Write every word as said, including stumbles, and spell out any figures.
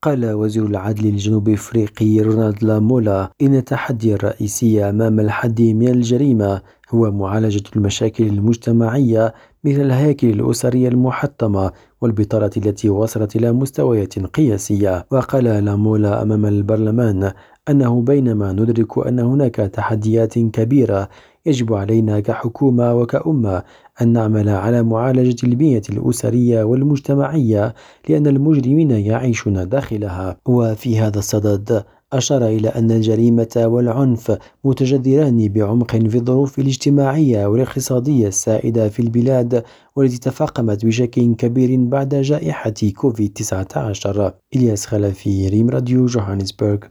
قال وزير العدل الجنوب أفريقي رونالد لامولا إن التحدي الرئيسي أمام الحد من الجريمة هو معالجة المشاكل المجتمعية مثل الهياكل الأسرية المحطمة والبطالة التي وصلت إلى مستويات قياسية. وقال لامولا أمام البرلمان أنه بينما ندرك أن هناك تحديات كبيرة، يجب علينا كحكومة وكأمة أن نعمل على معالجة البنية الأسرية والمجتمعية، لأن المجرمين يعيشون داخلها. وفي هذا الصدد أشار إلى أن الجريمة والعنف متجذران بعمق في الظروف الاجتماعية والاقتصادية السائدة في البلاد، والتي تفاقمت بشكل كبير بعد جائحة كوفيد تسعة عشر. إلياس خلفي، ريم راديو، جوهانسبرغ.